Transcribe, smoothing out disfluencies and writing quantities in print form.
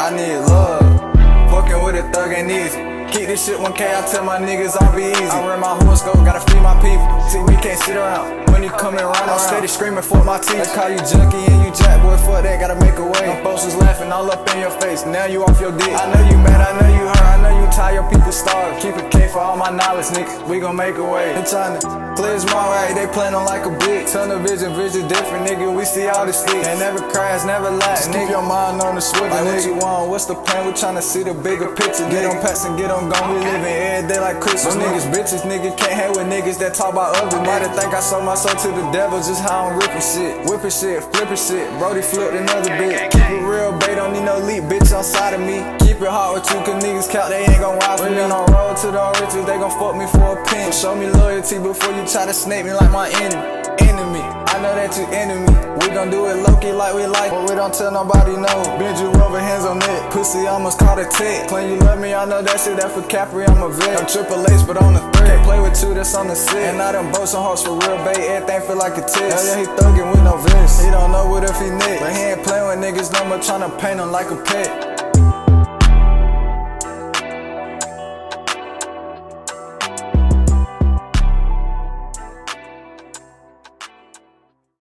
I need love. Fucking with a thug ain't easy. Keep this shit 1K, I tell my niggas I'll be easy. I read my horoscope, gotta feed my people. See, we can't sit around. When you coming around, I'm steady screaming for my teeth. They call you junkie and you jack, boy, fuck that, gotta make a way. My folks was laughing all up in your face, now you off your dick. I know you mad, I know you hurt, I know you tired, your people starving. Keep a K for all my knowledge, nigga, we gon' make a way. They tryna clear my way, they playin' like a bitch. Tunnel vision different, nigga, we see all the sticks. They never crash, never lag, nigga, your mind on the switch. Like what you want, what's the plan, we tryna see the bigger picture. Get on packs and get on gone, we living every day like Christmas. Those niggas bitches, nigga, can't hang with niggas that talk about other niggas. Might think I sold my soul to the devil, just how I'm ripping shit. Whipping shit, flipping shit, Brody flipped another bitch. Keep it real, babe, don't need no leap, bitch on side of me. Keep it hard with you, cause niggas count, they ain't gon' ride for me. On road to the riches, they gon' fuck me for a pin. Show me loyalty before you try to snake me like my enemy. I know that you enemy. We gon' do it low-key like we like, but we don't tell nobody no. Benji rubber hands on neck, pussy almost caught a tick. Claim you love me, I know that shit, that for Capri, I'm a vet. I'm Triple H, but on the thread. Can't play with two, that's on the set. And I done boast on horse for real, babe, everything feel like a test. Hell yeah, he thuggin' with no vest. He don't know what if he next, but he ain't playin' with niggas no more, tryna paint him like a pet.